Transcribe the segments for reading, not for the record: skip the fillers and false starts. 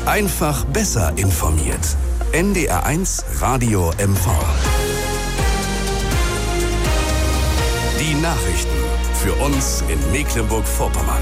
Einfach besser informiert. NDR1 Radio MV. Die Nachrichten für uns in Mecklenburg-Vorpommern.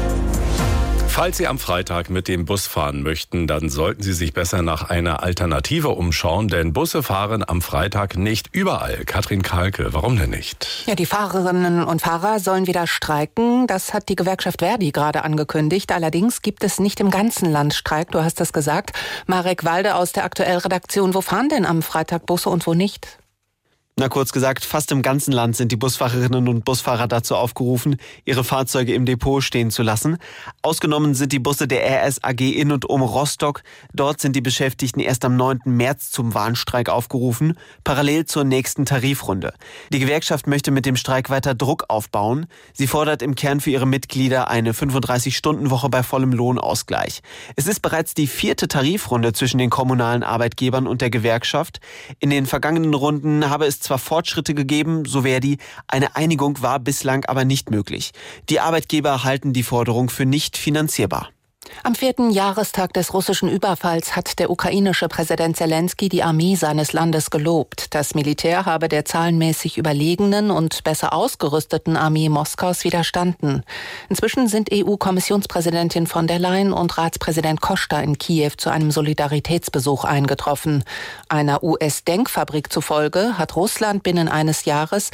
Falls Sie am Freitag mit dem Bus fahren möchten, dann sollten Sie sich besser nach einer Alternative umschauen, denn Busse fahren am Freitag nicht überall. Katrin Kahlke, warum denn nicht? Ja, die Fahrerinnen und Fahrer sollen wieder streiken. Das hat die Gewerkschaft Verdi gerade angekündigt. Allerdings gibt es nicht im ganzen Land Streik, du hast das gesagt. Marek Walde aus der Aktuell-Redaktion. Wo fahren denn am Freitag Busse und wo nicht? Na, kurz gesagt, fast im ganzen Land sind die Busfahrerinnen und Busfahrer dazu aufgerufen, ihre Fahrzeuge im Depot stehen zu lassen. Ausgenommen sind die Busse der RS AG in und um Rostock. Dort sind die Beschäftigten erst am 9. März zum Warnstreik aufgerufen, parallel zur nächsten Tarifrunde. Die Gewerkschaft möchte mit dem Streik weiter Druck aufbauen. Sie fordert im Kern für ihre Mitglieder eine 35-Stunden-Woche bei vollem Lohnausgleich. Es ist bereits die 4. Tarifrunde zwischen den kommunalen Arbeitgebern und der Gewerkschaft. In den vergangenen Runden habe es zwar Fortschritte gegeben, so Verdi, eine Einigung war bislang aber nicht möglich. Die Arbeitgeber halten die Forderung für nicht finanzierbar. Am 4. Jahrestag des russischen Überfalls hat der ukrainische Präsident Zelensky die Armee seines Landes gelobt. Das Militär habe der zahlenmäßig überlegenen und besser ausgerüsteten Armee Moskaus widerstanden. Inzwischen sind EU-Kommissionspräsidentin von der Leyen und Ratspräsident Costa in Kiew zu einem Solidaritätsbesuch eingetroffen. Einer US-Denkfabrik zufolge hat Russland binnen eines Jahres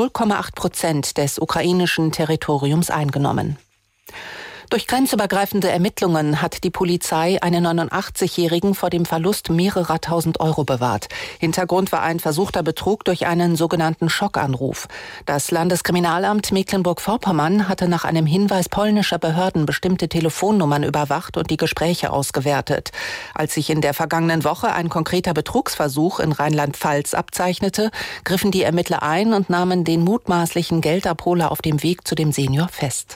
0,8% des ukrainischen Territoriums eingenommen. Durch grenzübergreifende Ermittlungen hat die Polizei einen 89-Jährigen vor dem Verlust mehrerer tausend Euro bewahrt. Hintergrund war ein versuchter Betrug durch einen sogenannten Schockanruf. Das Landeskriminalamt Mecklenburg-Vorpommern hatte nach einem Hinweis polnischer Behörden bestimmte Telefonnummern überwacht und die Gespräche ausgewertet. Als sich in der vergangenen Woche ein konkreter Betrugsversuch in Rheinland-Pfalz abzeichnete, griffen die Ermittler ein und nahmen den mutmaßlichen Geldabholer auf dem Weg zu dem Senior fest.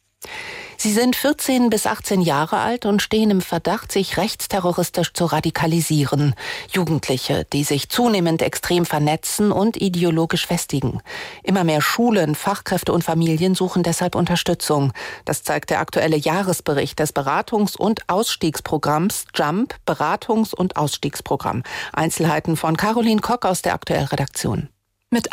Sie sind 14 bis 18 Jahre alt und stehen im Verdacht, sich rechtsterroristisch zu radikalisieren. Jugendliche, die sich zunehmend extrem vernetzen und ideologisch festigen. Immer mehr Schulen, Fachkräfte und Familien suchen deshalb Unterstützung. Das zeigt der aktuelle Jahresbericht des Beratungs- und Ausstiegsprogramms JUMP, Beratungs- und Ausstiegsprogramm. Einzelheiten von Caroline Kock aus der Aktuell-Redaktion. Mit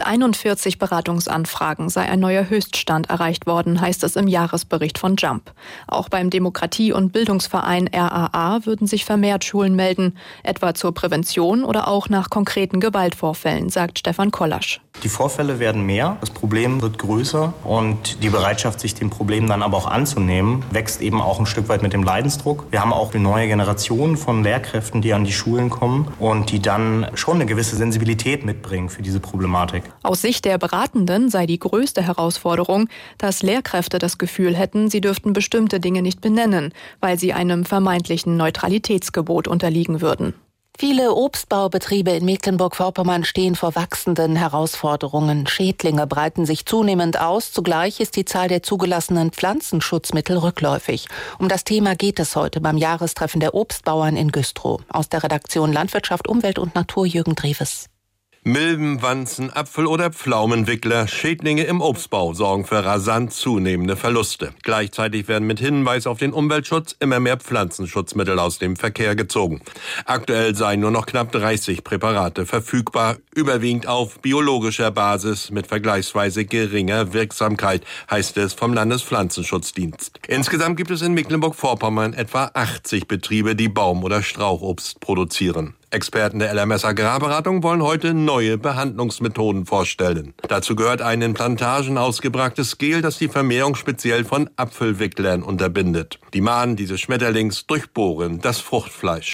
141 Beratungsanfragen sei ein neuer Höchststand erreicht worden, heißt es im Jahresbericht von JUMP. Auch beim Demokratie- und Bildungsverein RAA würden sich vermehrt Schulen melden, etwa zur Prävention oder auch nach konkreten Gewaltvorfällen, sagt Stefan Kollasch. Die Vorfälle werden mehr, das Problem wird größer und die Bereitschaft, sich dem Problem dann aber auch anzunehmen, wächst eben auch ein Stück weit mit dem Leidensdruck. Wir haben auch eine neue Generation von Lehrkräften, die an die Schulen kommen und die dann schon eine gewisse Sensibilität mitbringen für diese Problematik. Aus Sicht der Beratenden sei die größte Herausforderung, dass Lehrkräfte das Gefühl hätten, sie dürften bestimmte Dinge nicht benennen, weil sie einem vermeintlichen Neutralitätsgebot unterliegen würden. Viele Obstbaubetriebe in Mecklenburg-Vorpommern stehen vor wachsenden Herausforderungen. Schädlinge breiten sich zunehmend aus. Zugleich ist die Zahl der zugelassenen Pflanzenschutzmittel rückläufig. Um das Thema geht es heute beim Jahrestreffen der Obstbauern in Güstrow. Aus der Redaktion Landwirtschaft, Umwelt und Natur Jürgen Dreves. Milben, Wanzen, Apfel- oder Pflaumenwickler, Schädlinge im Obstbau sorgen für rasant zunehmende Verluste. Gleichzeitig werden mit Hinweis auf den Umweltschutz immer mehr Pflanzenschutzmittel aus dem Verkehr gezogen. Aktuell seien nur noch knapp 30 Präparate verfügbar, überwiegend auf biologischer Basis mit vergleichsweise geringer Wirksamkeit, heißt es vom Landespflanzenschutzdienst. Insgesamt gibt es in Mecklenburg-Vorpommern etwa 80 Betriebe, die Baum- oder Strauchobst produzieren. Experten der LMS Agrarberatung wollen heute neue Behandlungsmethoden vorstellen. Dazu gehört ein in Plantagen ausgebrachtes Gel, das die Vermehrung speziell von Apfelwicklern unterbindet. Die Mahnen dieses Schmetterlings durchbohren das Fruchtfleisch.